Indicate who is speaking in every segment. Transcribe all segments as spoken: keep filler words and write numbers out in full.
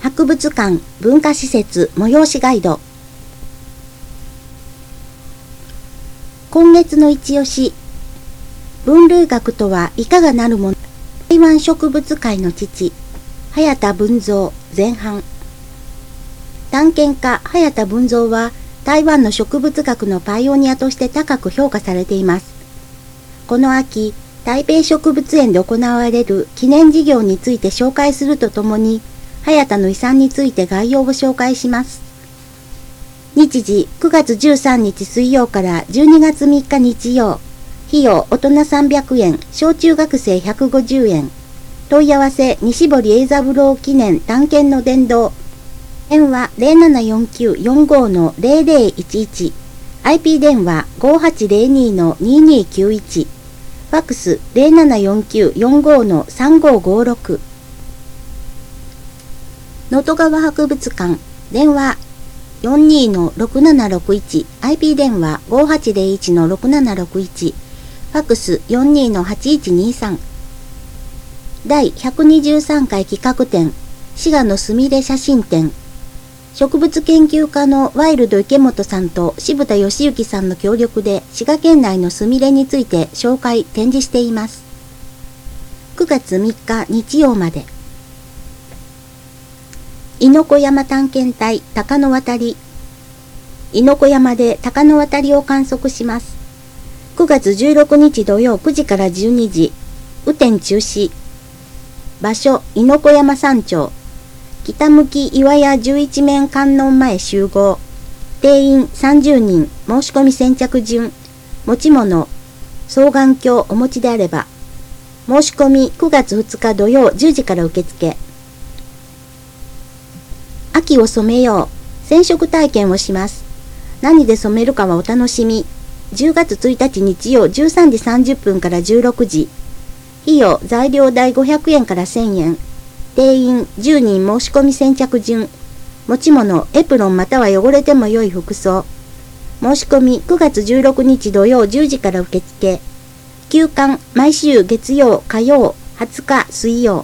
Speaker 1: 博物館文化施設催しガイド。今月の一押し、分類学とはいかがなるもの。台湾植物界の父、早田文蔵前半。探検家早田文蔵は台湾の植物学のパイオニアとして高く評価されています。この秋、台北植物園で行われる記念事業について紹介するとともに、早田の遺産について概要を紹介します。日時くがつじゅうさんにち水曜からじゅうにがつみっか日曜。費用大人さんびゃくえん、小中学生ひゃくごじゅうえん。問い合わせ西堀英三郎記念探検の殿堂。電話 ゼロななよんきゅうよんご のゼロゼロいちいち。アイピー 電話 ごはちゼロに のににきゅういち。ファックス ゼロななよんきゅうよんご のさんごごろく。能登川博物館。電話 よんにのろくななろくいち。アイピー 電話 ごはちゼロいちのろくななろくいち。ファックス よんにのはちいちにさん。だいひゃくにじゅうさんかい企画展、滋賀のすみれ写真展。植物研究家のワイルド池本さんと渋田義行さんの協力で滋賀県内のすみれについて紹介・展示しています。くがつみっか日曜まで。猪子山探検隊鷹の渡り。猪子山で鷹の渡りを観測します。くがつじゅうろくにち土曜くじからじゅうにじ。雨天中止。場所猪子山山頂。北向き岩屋じゅういち面観音前集合。定員さんじゅうにん。申し込み先着順。持ち物双眼鏡お持ちであれば。申し込みくがつふつか土曜じゅうじから受付。秋を染めよう。染色体験をします。何で染めるかはお楽しみ。じゅうがつついたち日曜じゅうさんじさんじゅっぷんからじゅうろくじ。費用材料代ごひゃくえんからせんえん。定員じゅうにん。申し込み先着順。持ち物エプロンまたは汚れても良い服装。申し込みくがつじゅうろくにち土曜じゅうじから受付。休館毎週月曜火曜はつか水曜。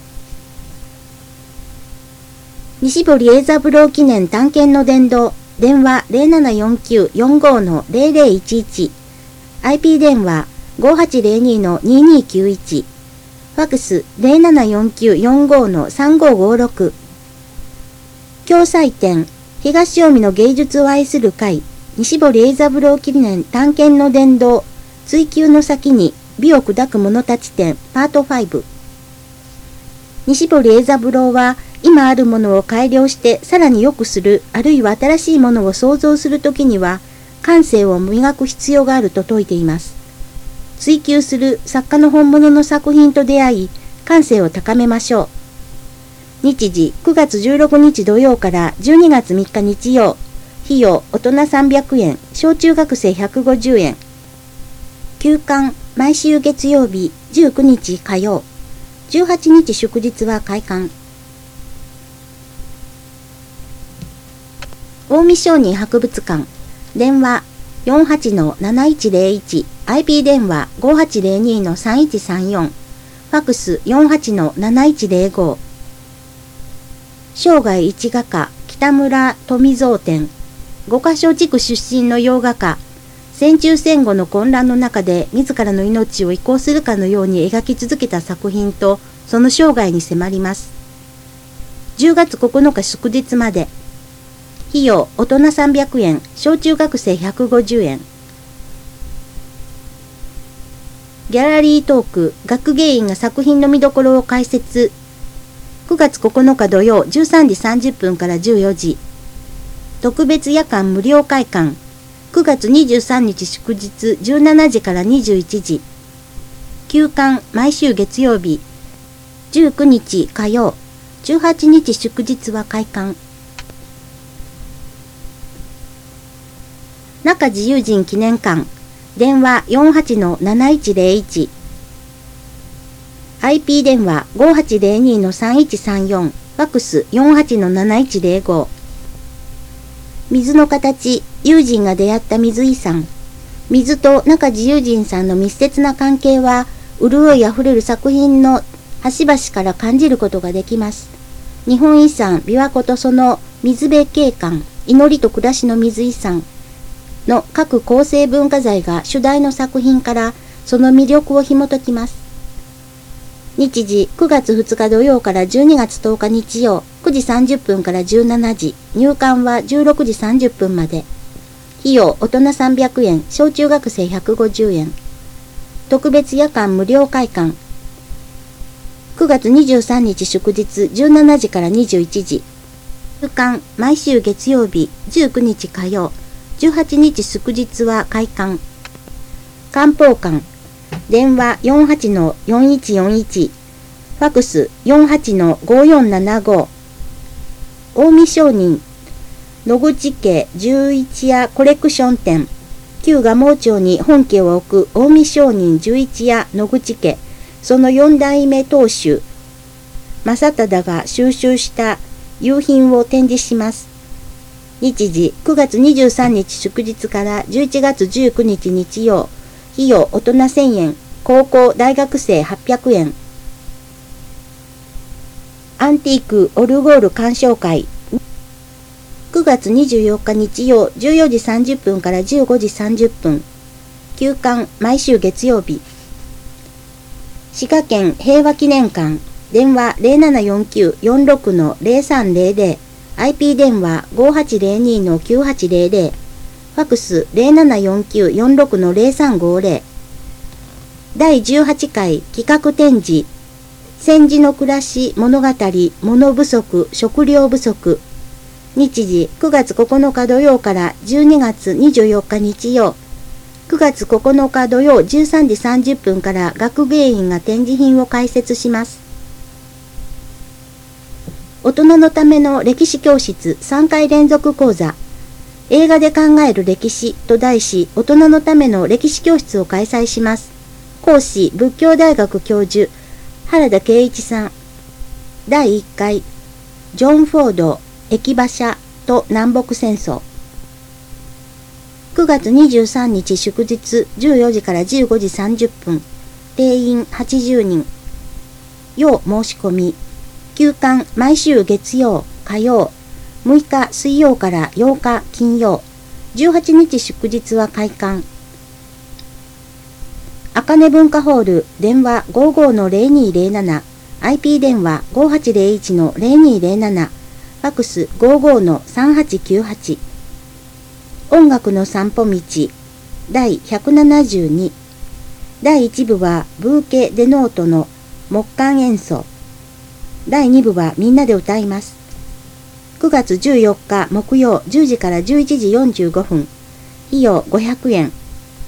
Speaker 1: 西堀英三郎記念探検の殿堂。電話 ゼロななよんきゅうよんご のゼロゼロいちいち。アイピー 電話 ごはちゼロに のににきゅういち。ファックス ゼロななよんきゅうよんご のさんごごろく。共催展東近江の芸術を愛する会西堀英三郎記念探検の殿堂追求の先に美を砕く者たち展パートファイブ。西堀英三郎は今あるものを改良してさらに良くするあるいは新しいものを創造するときには感性を磨く必要があると説いています。追求する作家の本物の作品と出会い感性を高めましょう。日時くがつじゅうろくにち土曜からじゅうにがつみっか日曜。費用大人さんびゃくえん、小中学生ひゃくごじゅうえん。休館毎週月曜日じゅうくにち火曜。じゅうはちにち祝日は開館。近江商人博物館。電話 よんはちのなないちゼロいち。アイピー 電話 ごはちゼロに のさんいちさんよん。ファックス よんはちのなないちゼロご。生涯一画家北村富蔵展。五箇所地区出身の洋画家。戦中戦後の混乱の中で自らの命を移行するかのように描き続けた作品とその生涯に迫ります。じゅうがつここのか祝日まで。費用大人さんびゃくえん、小中学生ひゃくごじゅうえん。ギャラリートーク、学芸員が作品の見どころを解説。くがつここのか土曜じゅうさんじさんじゅっぷんからじゅうよじ。特別夜間無料開館。くがつにじゅうさんにち祝日じゅうしちじからにじゅういちじ。休館毎週月曜日。じゅうくにち火曜。じゅうはちにち祝日は開館。中自由人記念館。電話 よんはちのなないちゼロいち。アイピー 電話 ごはちゼロに のさんいちさんよん。ファックス よんはちのなないちゼロご。水の形、友人が出会った水遺産。水と中自由人さんの密接な関係は、潤いあふれる作品の端々から感じることができます。 日本遺産琵琶湖とその水辺景観、祈りと暮らしの水遺産の各構成文化財が主題の作品からその魅力を紐解きます。日時くがつふつか土曜からじゅうにがつとおか日曜、くじさんじゅっぷんからじゅうしちじ、入館はじゅうろくじさんじゅっぷんまで。費用大人さんびゃくえん、小中学生ひゃくごじゅうえん。特別夜間無料開館。くがつにじゅうさんにち祝日じゅうしちじからにじゅういちじ。入館毎週月曜日、じゅうくにち火曜、じゅうはちにち祝日は開館。漢方館。電話 よんはちのよんいちよんいち、ファクス よんはちのごよんななご。近江商人野口家十一夜コレクション店。旧蒲生町に本家を置く近江商人十一夜野口家、そのよんだいめ当主正忠が収集した夕品を展示します。日時くがつにじゅうさんにち祝日からじゅういちがつじゅうくにち日曜。費用大人せんえん、高校大学生はっぴゃくえん。アンティークオルゴール鑑賞会。くがつにじゅうよっか日曜じゅうよじさんじゅっぷんからじゅうごじさんじゅっぷん。休館毎週月曜日。滋賀県平和記念館。電話 ゼロななよんきゅうよんろくのゼロさんゼロゼロ。アイピー 電話 ごはちゼロにのきゅうはちゼロゼロ。ファクス ゼロななよんきゅうよんろくのゼロさんごゼロ。だいじゅうはちかい企画展示。戦時の暮らし物語、物不足、食料不足。日時くがつここのか土曜からじゅうにがつにじゅうよっか日曜。くがつここのか土曜じゅうさんじさんじゅっぷんから学芸員が展示品を解説します。大人のための歴史教室さんかい連続講座。映画で考える歴史と題し、大人のための歴史教室を開催します。講師、仏教大学教授、原田圭一さん。だいいっかい、ジョン・フォード、駅馬車と南北戦争。くがつにじゅうさんにち祝日じゅうよじからじゅうごじさんじゅっぷん。定員はちじゅうにん。要申し込み。休館毎週月曜、火曜。むいか水曜からようか金曜。じゅうはちにち祝日は開館。あかね文化ホール電話 ごじゅうごのゼロにゼロなな。アイピー 電話 ごはちゼロいちのゼロにゼロなな。ファクス ごじゅうごのさんはちきゅうはち。音楽の散歩道だいひゃくななじゅうに。だいいち部はブーケ・デノートの木管演奏。だいに部はみんなで歌います。くがつじゅうよっか木曜じゅうじからじゅういちじよんじゅうごふん。費用ごひゃくえん。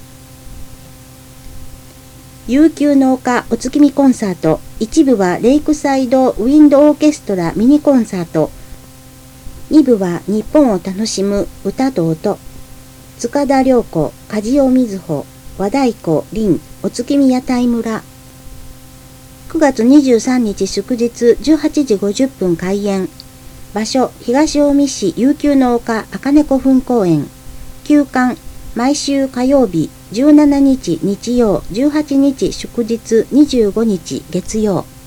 Speaker 1: 悠久の丘お月見コンサート。一部はレイクサイドウィンドオーケストラミニコンサート。二部は日本を楽しむ歌と音。塚田涼子、梶尾瑞穂、和太鼓、凛、お月見屋台村。くがつにじゅうさんにち祝日じゅうはちじごじゅっぷん開演。場所、東近江市悠久の丘あかね古墳公園。休館、毎週火曜日、じゅうしちにち日曜、じゅうはちにち祝日、にじゅうごにち月曜。